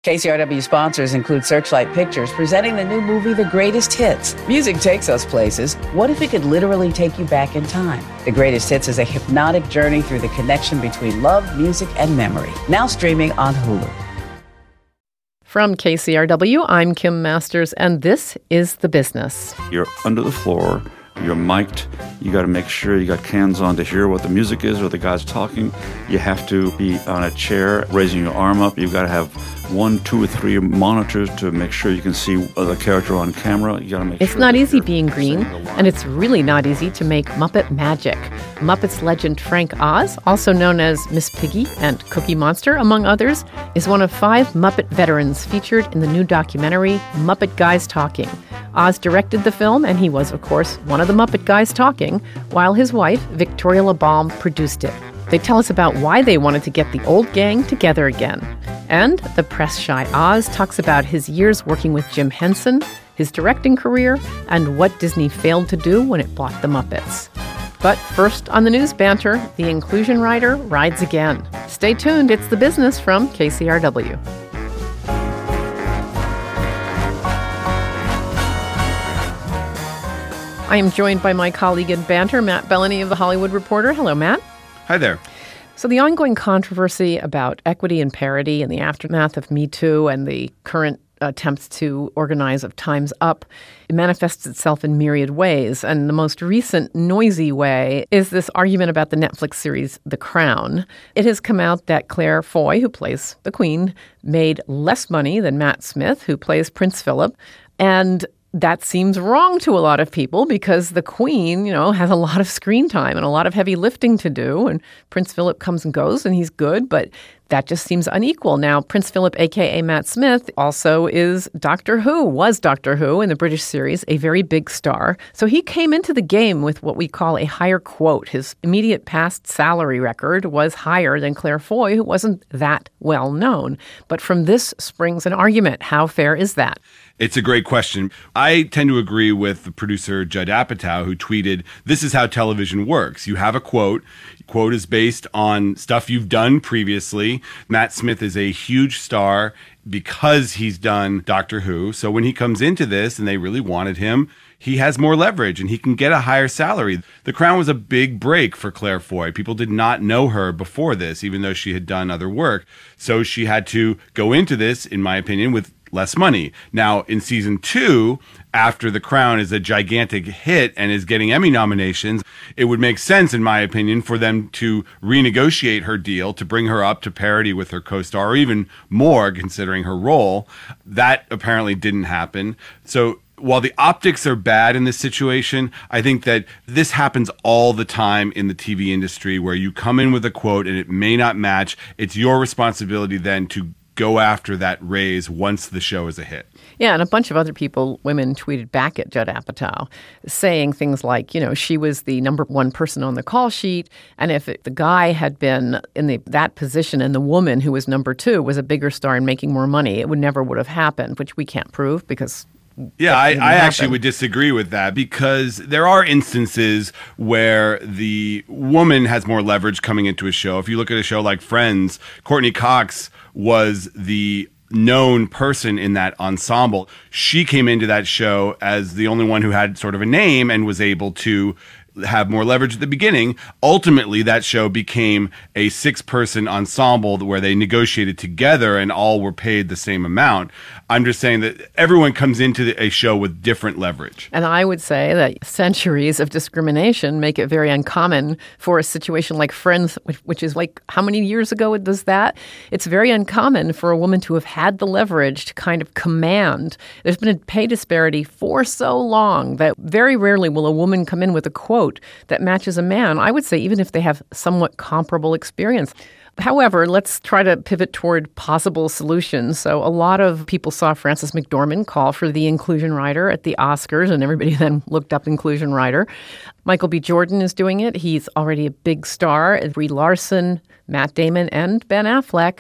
KCRW sponsors include Searchlight Pictures, presenting the new movie, The Greatest Hits. Music takes us places. What if it could literally take you back in time? The Greatest Hits is a hypnotic journey through the connection between love, music, and memory. Now streaming on Hulu. From KCRW, I'm Kim Masters, and this is The Business. You're under the floor. You're mic'd. You got to make sure you got cans on to hear what the music is or the guy's talking. You have to be on a chair, raising your arm up. You've got to have 1, 2, or 3 monitors to make sure you can see the character on camera. You got to make It's sure not easy being green, and it's really not easy to make Muppet magic. Muppets legend Frank Oz, also known as Miss Piggy and Cookie Monster, among others, is one of 5 Muppet veterans featured in the new documentary Muppet Guys Talking. Oz directed the film, and he was, of course, one of the Muppet Guys Talking, while his wife, Victoria LaBalme, produced it. They tell us about why they wanted to get the old gang together again. And the press-shy Oz talks about his years working with Jim Henson, his directing career, and what Disney failed to do when it bought the Muppets. But first on the news banter, the inclusion rider rides again. Stay tuned, it's The Business from KCRW. I am joined by my colleague in banter, Matt Bellany of The Hollywood Reporter. Hello, Matt. Hi there. So the ongoing controversy about equity and parity in the aftermath of Me Too and the current attempts to organize of Time's Up, it manifests itself in myriad ways. And the most recent noisy way is this argument about the Netflix series The Crown. It has come out that Claire Foy, who plays the Queen, made less money than Matt Smith, who plays Prince Philip. And that seems wrong to a lot of people because the Queen, has a lot of screen time and a lot of heavy lifting to do. And Prince Philip comes and goes and he's good, but that just seems unequal. Now, Prince Philip, a.k.a. Matt Smith, also was Doctor Who in the British series, a very big star. So he came into the game with what we call a higher quote. His immediate past salary record was higher than Claire Foy, who wasn't that well known. But from this springs an argument. How fair is that? It's a great question. I tend to agree with the producer Judd Apatow, who tweeted, "This is how television works. You have a quote. Quote is based on stuff you've done previously. Matt Smith is a huge star because he's done Doctor Who. So when he comes into this and they really wanted him, he has more leverage and he can get a higher salary." The Crown was a big break for Claire Foy. People did not know her before this, even though she had done other work. So she had to go into this, in my opinion, with less money. Now, in season 2, after The Crown is a gigantic hit and is getting Emmy nominations, it would make sense, in my opinion, for them to renegotiate her deal to bring her up to parity with her co-star, or even more, considering her role. That apparently didn't happen. So while the optics are bad in this situation, I think that this happens all the time in the TV industry, where you come in with a quote and it may not match. It's your responsibility then to go after that raise once the show is a hit. Yeah, and a bunch of other women tweeted back at Judd Apatow saying things like, she was the number 1 person on the call sheet, and if the guy had been in that position and the woman who was number 2 was a bigger star and making more money, it never would have happened, which we can't prove because... Yeah, I actually would disagree with that, because there are instances where the woman has more leverage coming into a show. If you look at a show like Friends, Courtney Cox was the known person in that ensemble. She came into that show as the only one who had sort of a name and was able to have more leverage at the beginning. Ultimately, that show became a 6-person ensemble where they negotiated together and all were paid the same amount. I'm just saying that everyone comes into a show with different leverage. And I would say that centuries of discrimination make it very uncommon for a situation like Friends, which is like, how many years ago does that? It's very uncommon for a woman to have had the leverage to kind of command. There's been a pay disparity for so long that very rarely will a woman come in with a quote that matches a man, I would say, even if they have somewhat comparable experience. However, let's try to pivot toward possible solutions. So a lot of people saw Frances McDormand call for the inclusion rider at the Oscars, and everybody then looked up inclusion rider. Michael B. Jordan is doing it. He's already a big star. Brie Larson, Matt Damon, and Ben Affleck.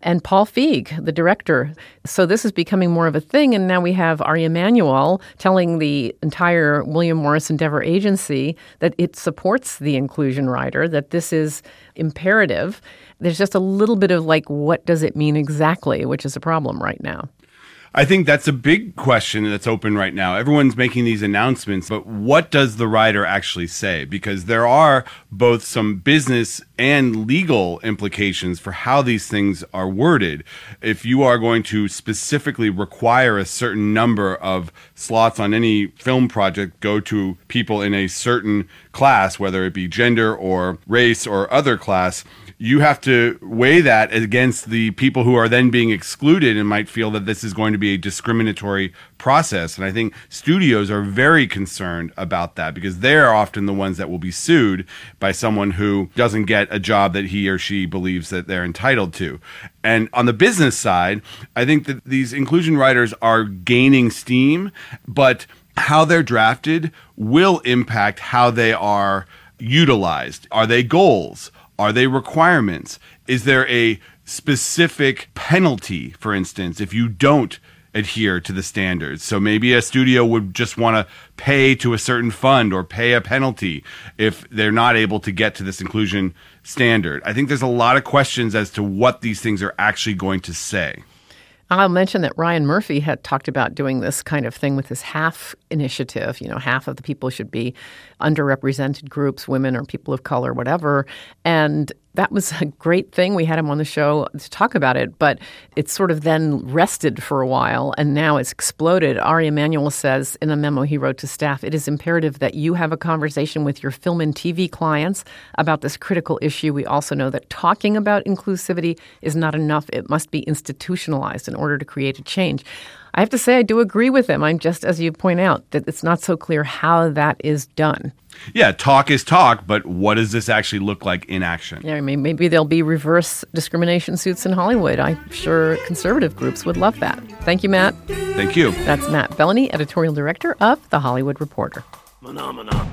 and Paul Feig, the director. So this is becoming more of a thing, and now we have Ari Emanuel telling the entire William Morris Endeavor agency that it supports the inclusion rider, that this is imperative. There's just a little bit of like, what does it mean exactly, which is a problem right now. I think that's a big question that's open right now. Everyone's making these announcements, but what does the rider actually say? Because there are both some business and legal implications for how these things are worded. If you are going to specifically require a certain number of slots on any film project go to people in a certain class, whether it be gender or race or other class, you have to weigh that against the people who are then being excluded and might feel that this is going to be a discriminatory process. And I think studios are very concerned about that because they're often the ones that will be sued by someone who doesn't get a job that he or she believes that they're entitled to. And on the business side, I think that these inclusion riders are gaining steam, but how they're drafted will impact how they are utilized. Are they goals? Are they requirements? Is there a specific penalty, for instance, if you don't adhere to the standards? So maybe a studio would just want to pay to a certain fund or pay a penalty if they're not able to get to this inclusion standard. I think there's a lot of questions as to what these things are actually going to say. I'll mention that Ryan Murphy had talked about doing this kind of thing with his HALF initiative. You know, half of the people should be underrepresented groups, women or people of color, whatever. And that was a great thing. We had him on the show to talk about it, but it's sort of then rested for a while, and now it's exploded. Ari Emanuel says in a memo he wrote to staff, it is imperative that you have a conversation with your film and TV clients about this critical issue. We also know that talking about inclusivity is not enough. It must be institutionalized in order to create a change. I have to say I do agree with him. I'm just, as you point out, that it's not so clear how that is done. Yeah, talk is talk, but what does this actually look like in action? Yeah, I mean, maybe there'll be reverse discrimination suits in Hollywood. I'm sure conservative groups would love that. Thank you, Matt. Thank you. That's Matt Bellany, editorial director of The Hollywood Reporter. Phenomena.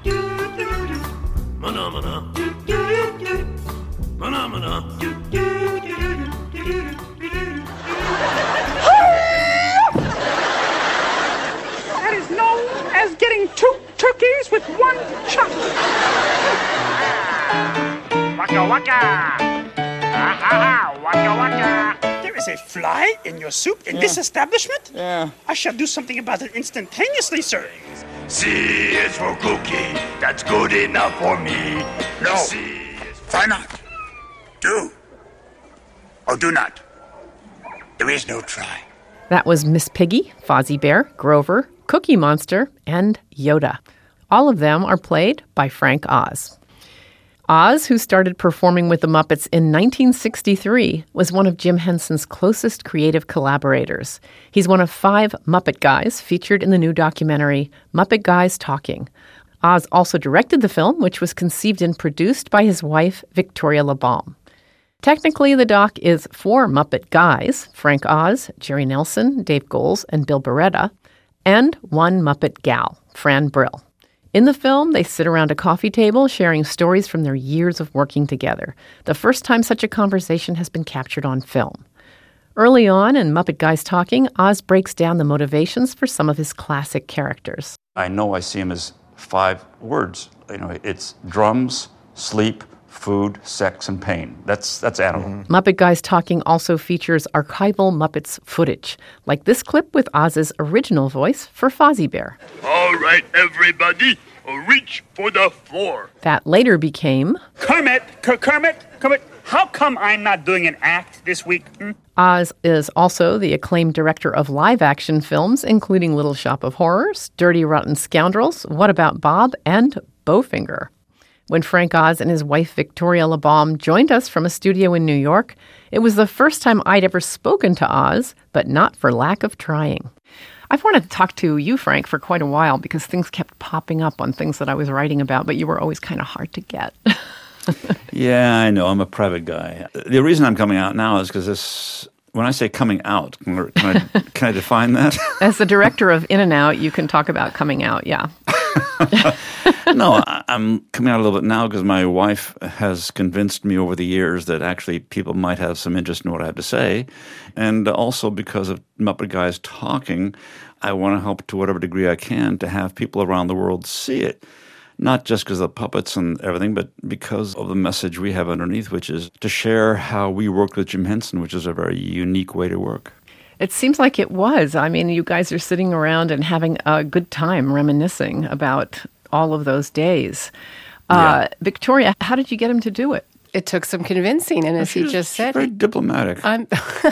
Phenomena. Phenomena. That is known as getting two turkeys with one chop. Waka waka! Waka waka! There is a fly in your soup in this establishment? Yeah. I shall do something about it instantaneously, sir. C is for cookie. That's good enough for me. No. C is for... Try not. Do. Or do not. There is no try. That was Miss Piggy, Fozzie Bear, Grover, Cookie Monster, and Yoda. All of them are played by Frank Oz. Oz, who started performing with the Muppets in 1963, was one of Jim Henson's closest creative collaborators. He's one of 5 Muppet Guys featured in the new documentary Muppet Guys Talking. Oz also directed the film, which was conceived and produced by his wife, Victoria LeBaume. Technically, the doc is 4 Muppet Guys, Frank Oz, Jerry Nelson, Dave Goelz, and Bill Beretta, and 1 Muppet Gal, Fran Brill. In the film, they sit around a coffee table sharing stories from their years of working together, the first time such a conversation has been captured on film. Early on in Muppet Guys Talking, Oz breaks down the motivations for some of his classic characters. I know I see him as 5 words. You know, it's drums, sleep, food, sex, and pain. That's animal. Muppet Guys Talking also features archival Muppets footage, like this clip with Oz's original voice for Fozzie Bear. All right, everybody, reach for the floor. That later became Kermit, how come I'm not doing an act this week? Oz is also the acclaimed director of live-action films, including Little Shop of Horrors, Dirty Rotten Scoundrels, What About Bob, and Bowfinger. When Frank Oz and his wife Victoria LeBaume joined us from a studio in New York, it was the first time I'd ever spoken to Oz, but not for lack of trying. I've wanted to talk to you, Frank, for quite a while because things kept popping up on things that I was writing about, but you were always kind of hard to get. Yeah, I know. I'm a private guy. The reason I'm coming out now is because this. When I say coming out, can I define that? As the director of In-N-Out, you can talk about coming out, yeah. No, I'm coming out a little bit now because my wife has convinced me over the years that actually people might have some interest in what I have to say. And also because of Muppet Guys talking, I want to help to whatever degree I can to have people around the world see it. Not just because of the puppets and everything, but because of the message we have underneath, which is to share how we worked with Jim Henson, which is a very unique way to work. It seems like it was. I mean, you guys are sitting around and having a good time reminiscing about all of those days. Victoria, how did you get him to do it? It took some convincing, and as he just said, very diplomatic. I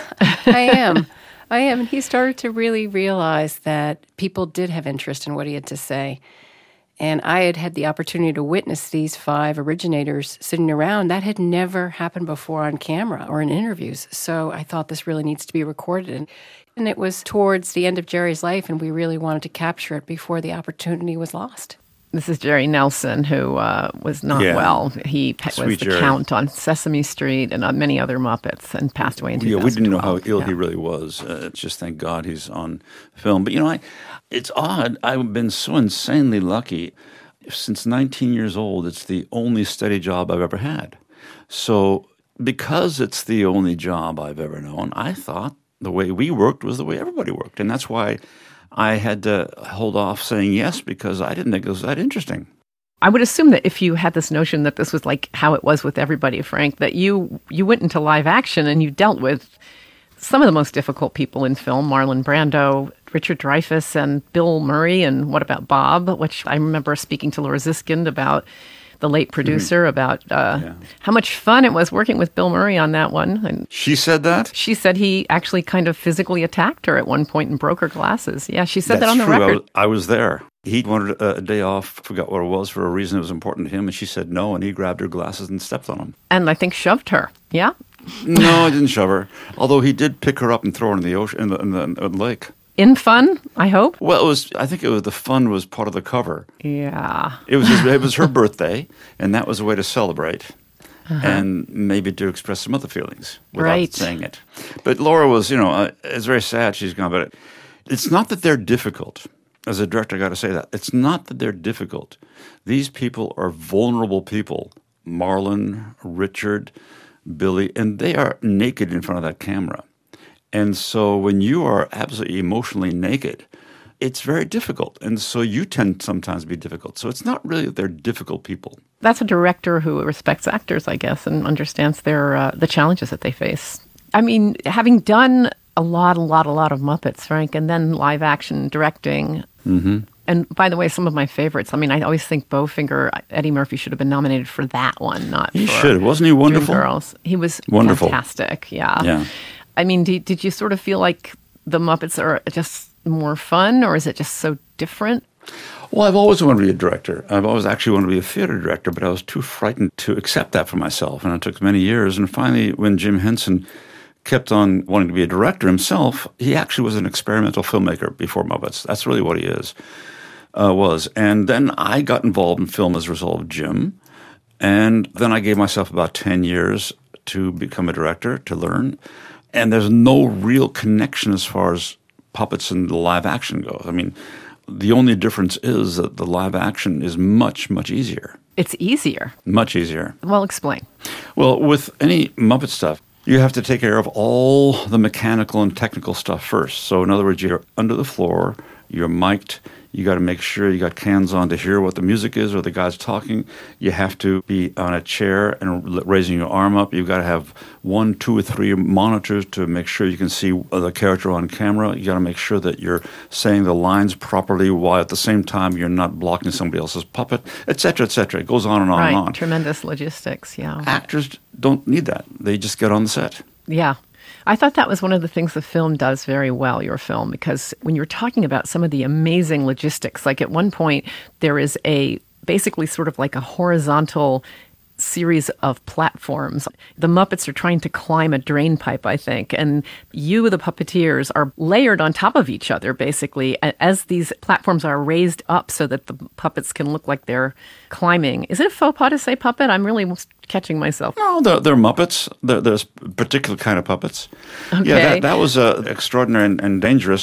am. And he started to really realize that people did have interest in what he had to say. And I had had the opportunity to witness these 5 originators sitting around. That had never happened before on camera or in interviews. So I thought this really needs to be recorded. And it was towards the end of Jerry's life, and we really wanted to capture it before the opportunity was lost. This is Jerry Nelson, who was not well. He was the Count on Sesame Street and on many other Muppets and passed away in 2012. We didn't know how ill he really was. It's just thank God he's on film. But, it's odd. I've been so insanely lucky. Since 19 years old, it's the only steady job I've ever had. So because it's the only job I've ever known, I thought the way we worked was the way everybody worked. And that's why I had to hold off saying yes, because I didn't think it was that interesting. I would assume that if you had this notion that this was like how it was with everybody, Frank, that you went into live action and you dealt with some of the most difficult people in film, Marlon Brando, Richard Dreyfuss, and Bill Murray, and what about Bob, which I remember speaking to Laura Ziskin about, the late producer, about how much fun it was working with Bill Murray on that one. And she said that? She said he actually kind of physically attacked her at one point and broke her glasses. Yeah, she said that on the true. record. I was there. He wanted a day off, forgot what it was, for a reason that was important to him, and she said no, and he grabbed her glasses and stepped on them. And I think shoved her, yeah? No, I didn't shove her, although he did pick her up and throw her in the ocean, in the lake. In fun, I hope? Well, I think the fun was part of the cover. Yeah. It was her birthday, and that was a way to celebrate. And maybe to express some other feelings without saying it. But Laura was, it's very sad she's gone, but it's not that they're difficult. As a director, I got to say that. It's not that they're difficult. These people are vulnerable people. Marlon, Richard, Billy, and they are naked in front of that camera. And so when you are absolutely emotionally naked, it's very difficult. And so you tend sometimes to be difficult. So it's not really that they're difficult people. That's a director who respects actors, I guess, and understands the challenges that they face. I mean, having done a lot of Muppets, Frank, and then live action directing. Mm-hmm. And by the way, some of my favorites. I mean, I always think Bowfinger, Eddie Murphy should have been nominated for that one, not he for should. Wasn't he wonderful? Dreamgirls. He was wonderful. Fantastic, yeah. I mean, did you sort of feel like the Muppets are just more fun, or is it just so different? Well, I've always wanted to be a director. I've always actually wanted to be a theater director, but I was too frightened to accept that for myself. And it took many years. And finally, when Jim Henson kept on wanting to be a director himself, he actually was an experimental filmmaker before Muppets. That's really what he was. And then I got involved in film as a result of Jim. And then I gave myself about 10 years to become a director, to learn. And there's no real connection as far as puppets and the live action goes. I mean, the only difference is that the live action is much, much easier. It's easier? Much easier. Well, explain. Well, with any Muppet stuff, you have to take care of all the mechanical and technical stuff first. So in other words, you're under the floor, you're mic'd, you got to make sure you got cans on to hear what the music is or the guy's talking. You have to be on a chair and raising your arm up. You've got to have 1, 2, or 3 monitors to make sure you can see the character on camera. You got to make sure that you're saying the lines properly while at the same time you're not blocking somebody else's puppet, et cetera, et cetera. It goes on and on and on. Right, tremendous logistics, yeah. Actors don't need that. They just get on the set. Yeah. I thought that was one of the things the film does very well, your film, because when you're talking about some of the amazing logistics, like at one point there is basically sort of like a horizontal series of platforms. The Muppets are trying to climb a drain pipe, I think, and the puppeteers, are layered on top of each other, basically, as these platforms are raised up so that the puppets can look like they're climbing. Is it a faux pas to say puppet? I'm really catching myself. No, they're Muppets. There's a particular kind of puppets. Okay. Yeah, that was extraordinary and dangerous.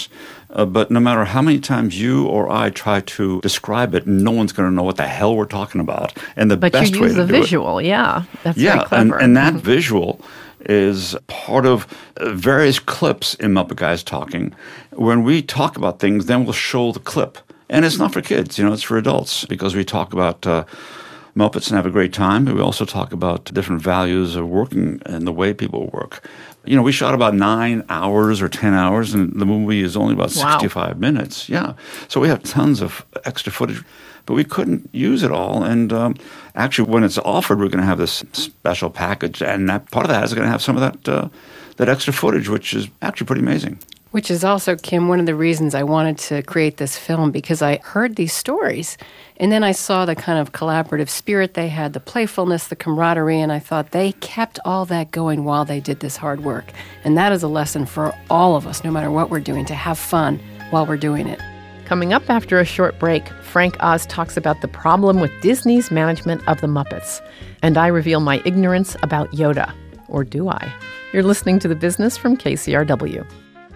But no matter how many times you or I try to describe it, no one's going to know what the hell we're talking about. And the but best you way use to the do visual, yeah. That's yeah, very clever. and that visual is part of various clips in Muppet Guys Talking. When we talk about things, then we'll show the clip. And it's not for kids, it's for adults, because we talk about Muppets and have a great time, but we also talk about different values of working and the way people work. We shot about 9 hours or 10 hours, and the movie is only about 65 minutes. Yeah. So we have tons of extra footage, but we couldn't use it all. And actually, when it's offered, we're going to have this special package, and that part of that is going to have some of that extra footage, which is actually pretty amazing. Which is also, Kim, one of the reasons I wanted to create this film, because I heard these stories, and then I saw the kind of collaborative spirit they had, the playfulness, the camaraderie, and I thought they kept all that going while they did this hard work. And that is a lesson for all of us, no matter what we're doing, to have fun while we're doing it. Coming up after a short break, Frank Oz talks about the problem with Disney's management of the Muppets. And I reveal my ignorance about Yoda. Or do I? You're listening to The Business from KCRW.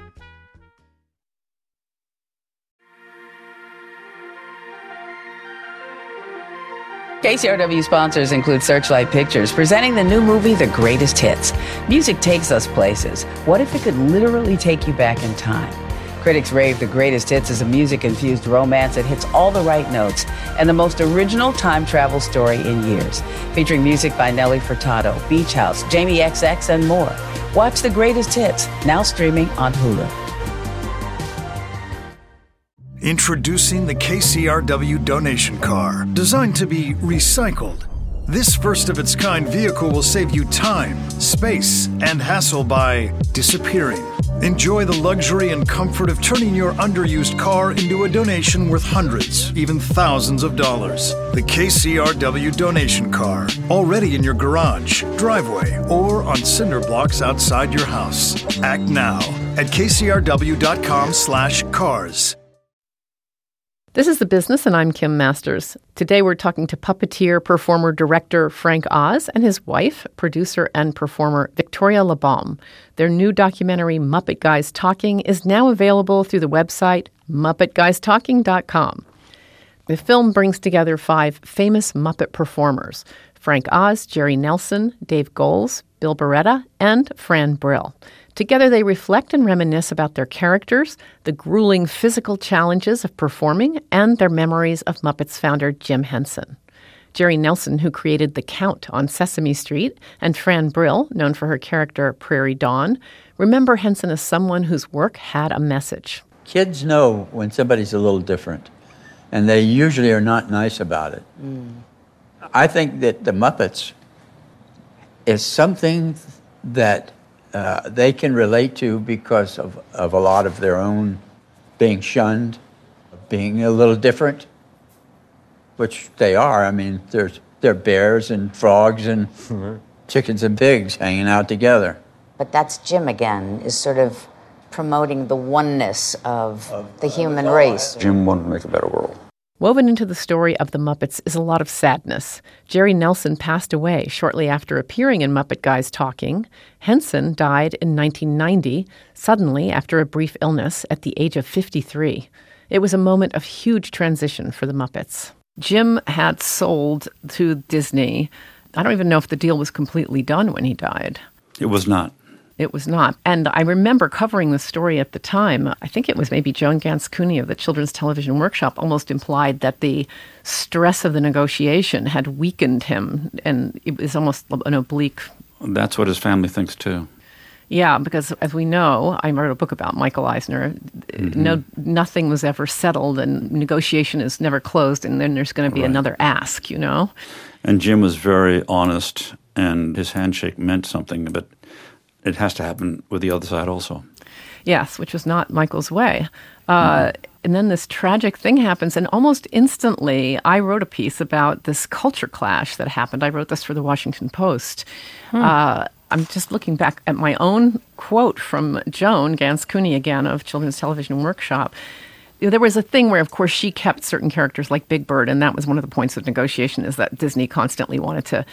KCRW sponsors include Searchlight Pictures, presenting the new movie, The Greatest Hits. Music takes us places. What if it could literally take you back in time? Critics rave The Greatest Hits is a music-infused romance that hits all the right notes and the most original time travel story in years. Featuring music by Nelly Furtado, Beach House, Jamie XX, and more. Watch The Greatest Hits, now streaming on Hulu. Introducing the KCRW donation car, designed to be recycled. This first-of-its-kind vehicle will save you time, space, and hassle by disappearing. Enjoy the luxury and comfort of turning your underused car into a donation worth hundreds, even thousands of dollars. The KCRW donation car, already in your garage, driveway, or on cinder blocks outside your house. Act now at kcrw.com/cars. This is The Business, and I'm Kim Masters. Today we're talking to puppeteer, performer, director Frank Oz and his wife, producer and performer Victoria LeBaume. Their new documentary, Muppet Guys Talking, is now available through the website muppetguystalking.com. The film brings together 5 famous Muppet performers: Frank Oz, Jerry Nelson, Dave Goelz, Bill Beretta, and Fran Brill. Together, they reflect and reminisce about their characters, the grueling physical challenges of performing, and their memories of Muppets founder Jim Henson. Jerry Nelson, who created The Count on Sesame Street, and Fran Brill, known for her character Prairie Dawn, remember Henson as someone whose work had a message. Kids know when somebody's a little different, and they usually are not nice about it. I think that the Muppets is something that they can relate to because of a lot of their own being shunned, being a little different, which they are. I mean, they're bears and frogs and chickens and pigs hanging out together. But that's Jim again, is sort of promoting the oneness of the human race. Jim wanted to make a better world. Woven into the story of the Muppets is a lot of sadness. Jerry Nelson passed away shortly after appearing in Muppet Guys Talking. Henson died in 1990, suddenly after a brief illness at the age of 53. It was a moment of huge transition for the Muppets. Jim had sold to Disney. I don't even know if the deal was completely done when he died. It was not. It was not. And I remember covering the story at the time. I think it was maybe Joan Gans Cooney of the Children's Television Workshop almost implied that the stress of the negotiation had weakened him, and it was almost an oblique. That's what his family thinks too. Yeah, because as we know, I wrote a book about Michael Eisner. Nothing was ever settled, and negotiation is never closed, and then there's going to be another ask, And Jim was very honest, and his handshake meant something, but it has to happen with the other side also. Yes, which was not Michael's way. And then this tragic thing happens, and almost instantly, I wrote a piece about this culture clash that happened. I wrote this for the Washington Post. I'm just looking back at my own quote from Joan Gans Cooney, again, of Children's Television Workshop. There was a thing where, of course, she kept certain characters like Big Bird, and that was one of the points of negotiation, is that Disney constantly wanted to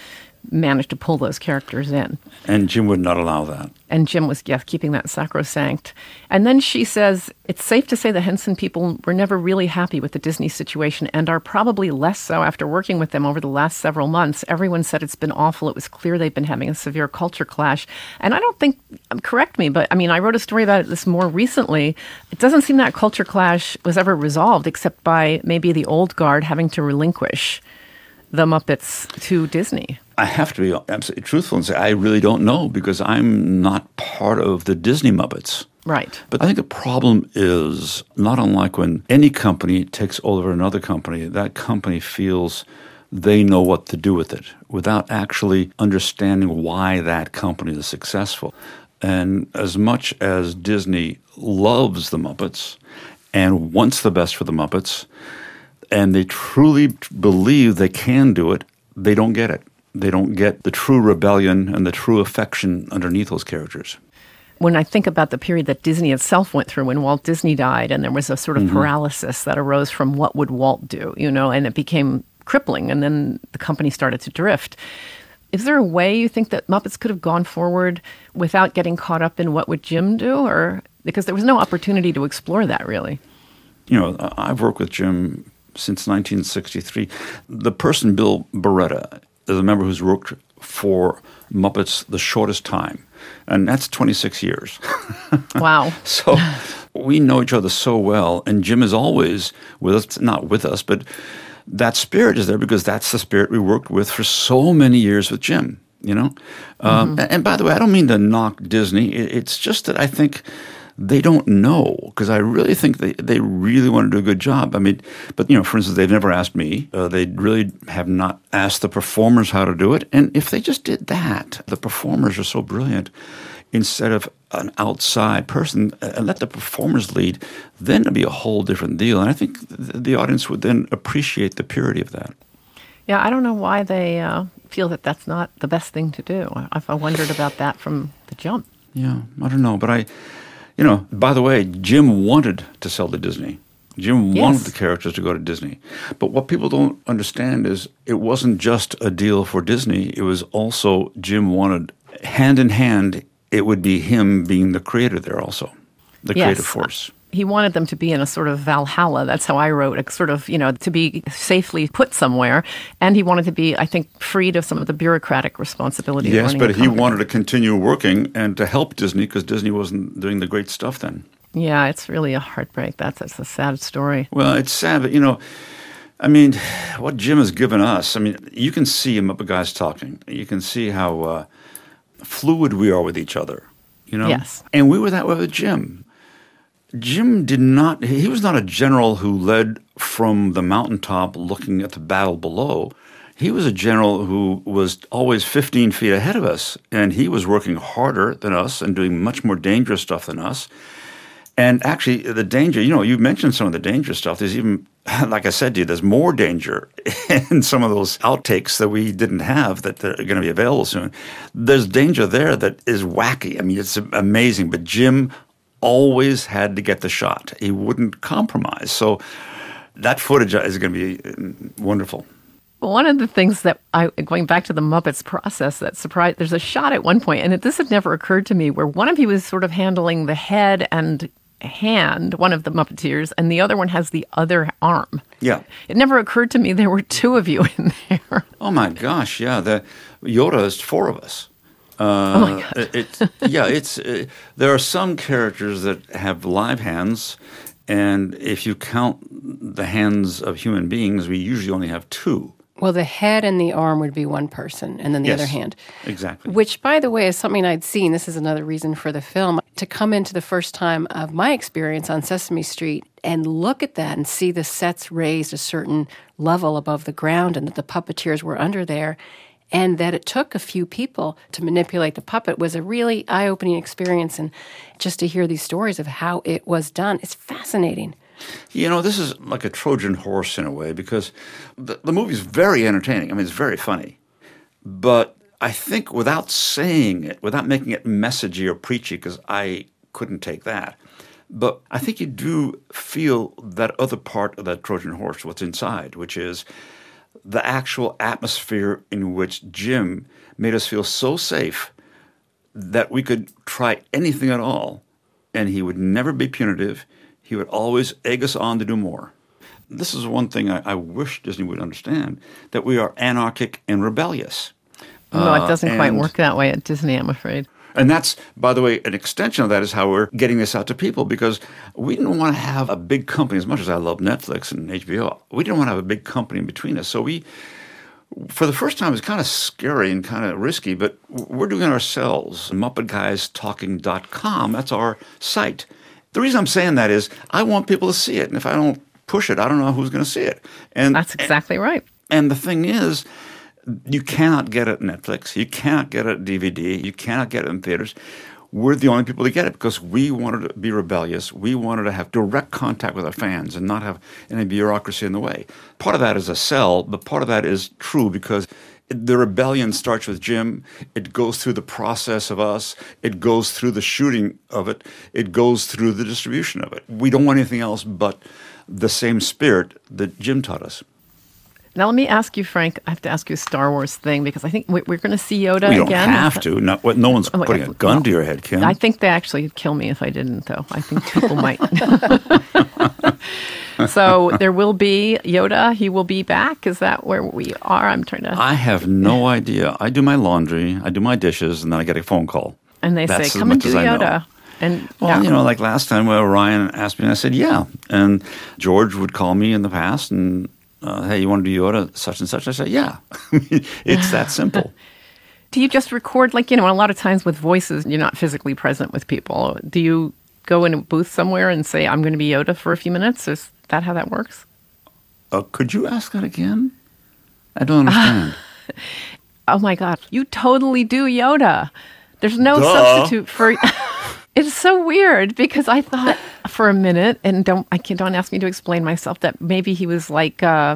managed to pull those characters in. And Jim would not allow that. And Jim was, keeping that sacrosanct. And then she says, it's safe to say the Henson people were never really happy with the Disney situation and are probably less so after working with them over the last several months. Everyone said it's been awful. It was clear they've been having a severe culture clash. And I don't think, correct me, but I mean, I wrote a story about this more recently. It doesn't seem that culture clash was ever resolved except by maybe the old guard having to relinquish the Muppets to Disney. I have to be absolutely truthful and say I really don't know because I'm not part of the Disney Muppets. Right. But I think the problem is not unlike when any company takes over another company, that company feels they know what to do with it without actually understanding why that company is successful. And as much as Disney loves the Muppets and wants the best for the Muppets, and they truly believe they can do it, they don't get it. They don't get the true rebellion and the true affection underneath those characters. When I think about the period that Disney itself went through when Walt Disney died, and there was a sort of paralysis that arose from what would Walt do, and it became crippling, and then the company started to drift. Is there a way you think that Muppets could have gone forward without getting caught up in what would Jim do? Or because there was no opportunity to explore that, really. I've worked with Jim since 1963. The person, Bill Beretta, is a member who's worked for Muppets the shortest time, and that's 26 years. Wow. So we know each other so well, and Jim is always with us, not with us, but that spirit is there because that's the spirit we worked with for so many years with Jim, And by the way, I don't mean to knock Disney. It's just that I think they don't know, because I really think they really want to do a good job. I mean, but, for instance, they've never asked me. They really have not asked the performers how to do it. And if they just did that, the performers are so brilliant, instead of an outside person, and let the performers lead, then it'd be a whole different deal. And I think the audience would then appreciate the purity of that. Yeah, I don't know why they feel that that's not the best thing to do. I wondered about that from the jump. Yeah, I don't know. But by the way, Jim wanted to sell to Disney. Jim wanted the characters to go to Disney. But what people don't understand is it wasn't just a deal for Disney. It was also Jim wanted, hand in hand, it would be him being the creator there also, the creative force. He wanted them to be in a sort of Valhalla. That's how I wrote it, sort of, to be safely put somewhere. And he wanted to be, I think, freed of some of the bureaucratic responsibility. Yes, but he wanted to continue working and to help Disney because Disney wasn't doing the great stuff then. Yeah, it's really a heartbreak. That's a sad story. Well, it's sad, but, I mean, what Jim has given us, I mean, you can see him up guys talking. You can see how fluid we are with each other, Yes. And we were that way with Jim. Jim he was not a general who led from the mountaintop looking at the battle below. He was a general who was always 15 feet ahead of us, and he was working harder than us and doing much more dangerous stuff than us. And actually, the danger, you mentioned some of the dangerous stuff. There's even, like I said to you, there's more danger in some of those outtakes that we didn't have that are going to be available soon. There's danger there that is wacky. I mean, it's amazing. But Jim always had to get the shot. He wouldn't compromise. So that footage is going to be wonderful. One of the things that going back to the Muppets process that surprised, there's a shot at one point, and this had never occurred to me, where one of you is sort of handling the head and hand, one of the Muppeteers, and the other one has the other arm. Yeah. It never occurred to me there were two of you in there. Oh my gosh, yeah. Yoda is four of us. Oh my God. There are some characters that have live hands, and if you count the hands of human beings, we usually only have two. Well, the head and the arm would be one person, and then the other hand. Exactly. Which, by the way, is something I'd seen. This is another reason for the film. To come into the first time of my experience on Sesame Street and look at that and see the sets raised a certain level above the ground and that the puppeteers were under there, and that it took a few people to manipulate the puppet was a really eye-opening experience. And just to hear these stories of how it was done, it's fascinating. This is like a Trojan horse in a way because the movie's very entertaining. I mean, it's very funny. But I think without saying it, without making it messagey or preachy, because I couldn't take that, but I think you do feel that other part of that Trojan horse, what's inside, which is the actual atmosphere in which Jim made us feel so safe that we could try anything at all, and he would never be punitive. He would always egg us on to do more. This is one thing I wish Disney would understand, that we are anarchic and rebellious. No, it doesn't quite work that way at Disney, I'm afraid. And that's, by the way, an extension of that is how we're getting this out to people, because we didn't want to have a big company, as much as I love Netflix and HBO, we didn't want to have a big company in between us. So we, for the first time, it's kind of scary and kind of risky, but we're doing it ourselves. MuppetGuysTalking.com, that's our site. The reason I'm saying that is I want people to see it, and if I don't push it, I don't know who's going to see it. And that's exactly right. And the thing is, you cannot get it at Netflix. You cannot get it at DVD. You cannot get it in theaters. We're the only people to get it because we wanted to be rebellious. We wanted to have direct contact with our fans and not have any bureaucracy in the way. Part of that is a sell, but part of that is true because the rebellion starts with Jim. It goes through the process of us. It goes through the shooting of it. It goes through the distribution of it. We don't want anything else but the same spirit that Jim taught us. Now, let me ask you, Frank, I have to ask you a Star Wars thing because I think we're going to see Yoda again. You don't have to. No one's putting a gun to your head, Kim. I think they actually would kill me if I didn't, though. I think people might. So there will be Yoda. He will be back. Is that where we are? I have no idea. I do my laundry, I do my dishes, and then I get a phone call. And they say, come and do Yoda. And like last time where Ryan asked me, and I said, yeah. And George would call me in the past and, hey, you want to do Yoda, such and such? I said, yeah. It's that simple. Do you just record, a lot of times with voices, you're not physically present with people. Do you go in a booth somewhere and say, I'm going to be Yoda for a few minutes? Is that how that works? Could you ask that again? I don't understand. Oh, my God. You totally do Yoda. There's no substitute for... It's so weird because I thought for a minute, and don't ask me to explain myself, that maybe he was like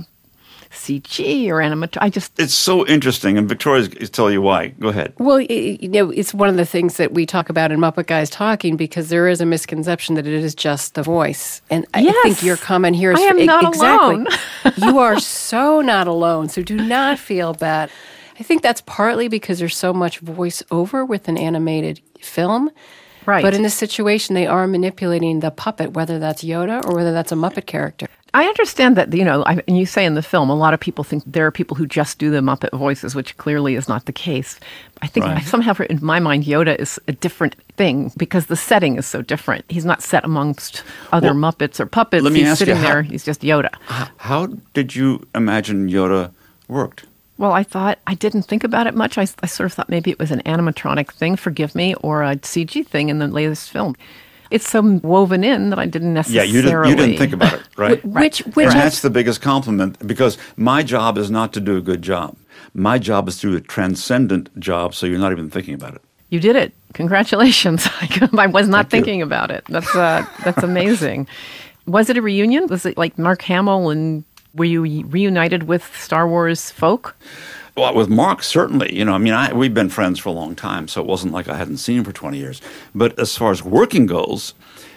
CG or animatronic. It's so interesting, and Victoria's tell you why. Go ahead. Well, it's one of the things that we talk about in Muppet Guys Talking because there is a misconception that it is just the voice, and I think your comment here is I am not exactly. Alone. You are so not alone, so do not feel bad. I think that's partly because there's so much voiceover with an animated film. Right. But in this situation, they are manipulating the puppet, whether that's Yoda or whether that's a Muppet character. I understand that, and you say in the film, a lot of people think there are people who just do the Muppet voices, which clearly is not the case. I think somehow, in my mind, Yoda is a different thing because the setting is so different. He's not set amongst other Muppets or puppets. He's sitting there. He's just Yoda. How did you imagine Yoda worked? Well, I didn't think about it much. I sort of thought maybe it was an animatronic thing, forgive me, or a CG thing in the latest film. It's so woven in that I didn't necessarily... Yeah, you didn't think about it, right? Which that's the biggest compliment, because my job is not to do a good job. My job is to do a transcendent job, so you're not even thinking about it. You did it. Congratulations. I was not thinking about it. That's amazing. Was it a reunion? Was it like Mark Hamill and... Were you reunited with Star Wars folk? Well, with Mark, certainly. We've been friends for a long time, so it wasn't like I hadn't seen him for 20 years. But as far as working goes,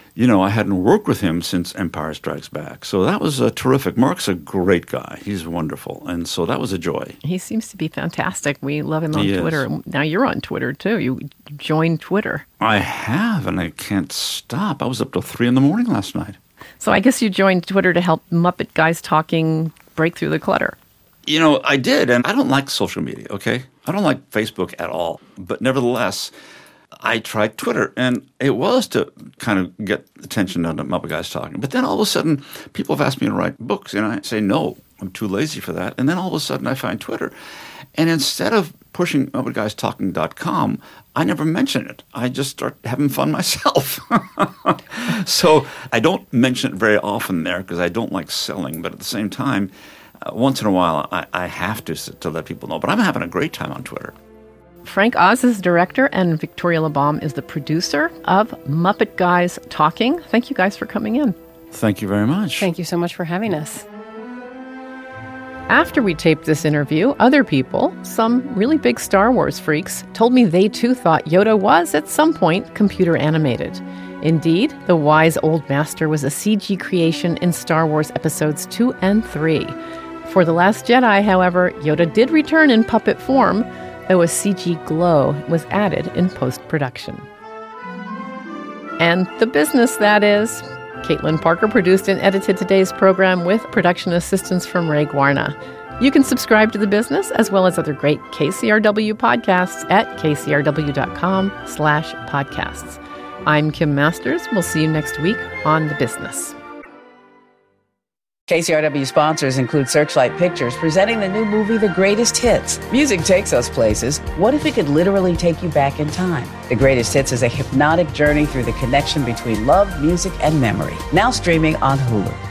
I hadn't worked with him since Empire Strikes Back. So that was terrific. Mark's a great guy. He's wonderful. And so that was a joy. He seems to be fantastic. We love him on Twitter. Now you're on Twitter, too. You joined Twitter. I have, and I can't stop. I was up till 3 a.m. last night. So I guess you joined Twitter to help Muppet Guys Talking break through the clutter. I did, and I don't like social media, okay? I don't like Facebook at all. But nevertheless, I tried Twitter, and it was to kind of get attention on the Muppet Guys Talking. But then all of a sudden, people have asked me to write books, and I say, no, I'm too lazy for that. And then all of a sudden, I find Twitter. And instead of pushing MuppetGuysTalking.com, I never mention it. I just start having fun myself. So I don't mention it very often there because I don't like selling. But at the same time, once in a while, I have to let people know. But I'm having a great time on Twitter. Frank Oz is the director, and Victoria Labalme is the producer of Muppet Guys Talking. Thank you guys for coming in. Thank you very much. Thank you so much for having us. After we taped this interview, other people, some really big Star Wars freaks, told me they too thought Yoda was, at some point, computer animated. Indeed, the wise old master was a CG creation in Star Wars Episodes 2 and 3. For The Last Jedi, however, Yoda did return in puppet form, though a CG glow was added in post-production. And The Business, that is. Caitlin Parker produced and edited today's program with production assistance from Ray Guarna. You can subscribe to The Business as well as other great KCRW podcasts at kcrw.com/podcasts. I'm Kim Masters. We'll see you next week on The Business. KCRW sponsors include Searchlight Pictures, presenting the new movie The Greatest Hits. Music takes us places. What if it could literally take you back in time? The Greatest Hits is a hypnotic journey through the connection between love, music, and memory. Now streaming on Hulu.